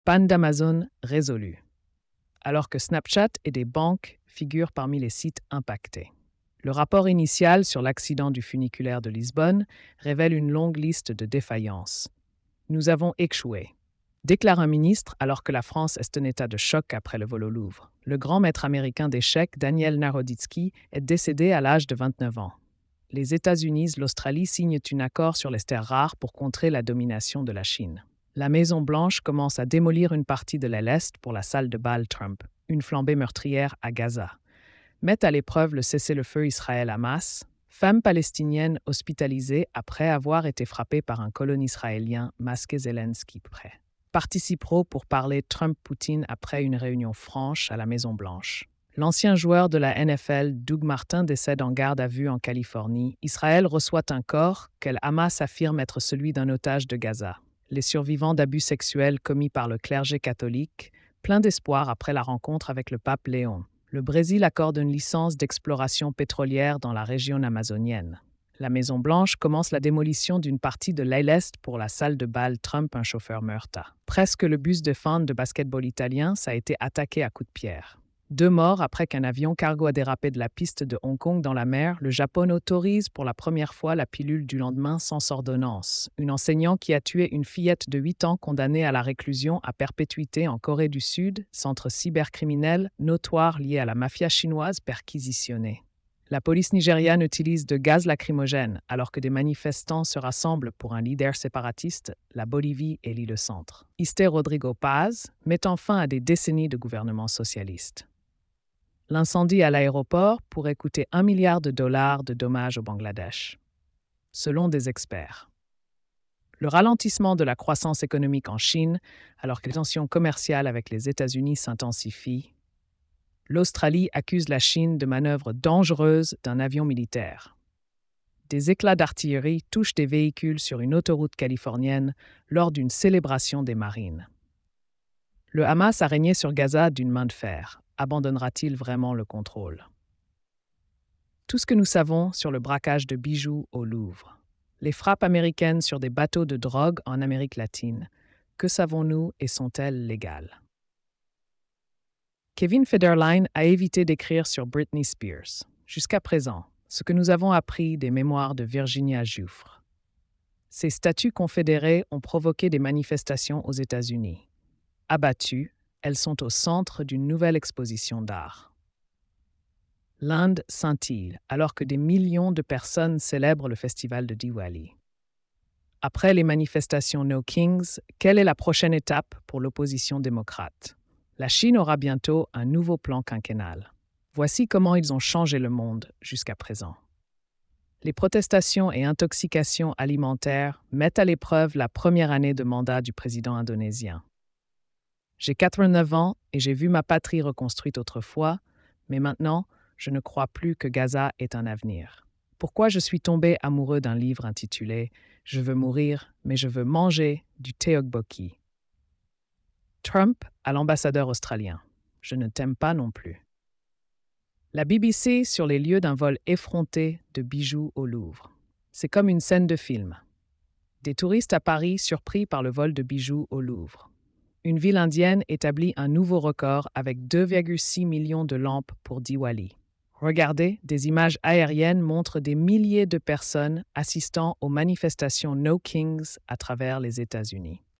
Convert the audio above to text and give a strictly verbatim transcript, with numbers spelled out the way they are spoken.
Panne d'Amazon résolue. Alors que Snapchat et des banques figurent parmi les sites impactés. Le rapport initial sur l'accident du funiculaire de Lisbonne révèle une longue liste de défaillances. Nous avons échoué, déclare un ministre alors que la France est en état de choc après le vol au Louvre. Le grand maître américain d'échecs, Daniel Naroditsky, est décédé à l'âge de vingt-neuf ans. Les États-Unis et l'Australie signent un accord sur les terres rares pour contrer la domination de la Chine. La Maison-Blanche commence à démolir une partie de l'aile est pour la salle de bal Trump, une flambée meurtrière à Gaza. Met à l'épreuve le cessez-le-feu Israël-Hamas, femme palestinienne hospitalisée après avoir été frappée par un colon israélien masqué Zelensky près. Participent pro pour parler Trump-Poutine après une réunion franche à la Maison-Blanche. L'ancien joueur de la N F L, Doug Martin, décède en garde à vue en Californie. Israël reçoit un corps qu'elle Hamas affirme être celui d'un otage de Gaza. Les survivants d'abus sexuels commis par le clergé catholique, plein d'espoir après la rencontre avec le pape Léon. Le Brésil accorde une licence d'exploration pétrolière dans la région amazonienne. La Maison-Blanche commence la démolition d'une partie de l'aile est pour la salle de bal Trump, un chauffeur meurta. Presque le bus de fan de basketball italien, ça a été attaqué à coups de pierre. Deux morts après qu'un avion cargo a dérapé de la piste de Hong Kong dans la mer, le Japon autorise pour la première fois la pilule du lendemain sans ordonnance. Une enseignante qui a tué une fillette de huit ans condamnée à la réclusion à perpétuité en Corée du Sud, centre cybercriminel notoire lié à la mafia chinoise perquisitionnée. La police nigériane utilise de gaz lacrymogène alors que des manifestants se rassemblent pour un leader séparatiste, la Bolivie élit le centre. Iste Rodrigo Paz, mettant fin à des décennies de gouvernement socialiste. L'incendie à l'aéroport pourrait coûter un milliard de dollars de dommages au Bangladesh, selon des experts. Le ralentissement de la croissance économique en Chine, alors que les tensions commerciales avec les États-Unis s'intensifient. L'Australie accuse la Chine de manœuvres dangereuses d'un avion militaire. Des éclats d'artillerie touchent des véhicules sur une autoroute californienne lors d'une célébration des marines. Le Hamas a régné sur Gaza d'une main de fer. Abandonnera-t-il vraiment le contrôle? Tout ce que nous savons sur le braquage de bijoux au Louvre. Les frappes américaines sur des bateaux de drogue en Amérique latine. Que savons-nous et sont-elles légales? Kevin Federline a évité d'écrire sur Britney Spears. Jusqu'à présent, ce que nous avons appris des mémoires de Virginia Giuffre. Ces statues confédérées ont provoqué des manifestations aux États-Unis. Abattues, elles sont au centre d'une nouvelle exposition d'art. L'Inde scintille alors que des millions de personnes célèbrent le festival de Diwali. Après les manifestations No Kings, quelle est la prochaine étape pour l'opposition démocrate? La Chine aura bientôt un nouveau plan quinquennal. Voici comment ils ont changé le monde jusqu'à présent. Les protestations et intoxications alimentaires mettent à l'épreuve la première année de mandat du président indonésien. J'ai quatre-vingt-neuf ans et j'ai vu ma patrie reconstruite autrefois, mais maintenant, je ne crois plus que Gaza ait un avenir. Pourquoi je suis tombé amoureux d'un livre intitulé « Je veux mourir, mais je veux manger » du tteokbokki. Trump à l'ambassadeur australien. Je ne t'aime pas non plus. La B B C sur les lieux d'un vol effronté de bijoux au Louvre. C'est comme une scène de film. Des touristes à Paris surpris par le vol de bijoux au Louvre. Une ville indienne établit un nouveau record avec deux virgule six millions de lampes pour Diwali. Regardez, des images aériennes montrent des milliers de personnes assistant aux manifestations No Kings à travers les États-Unis.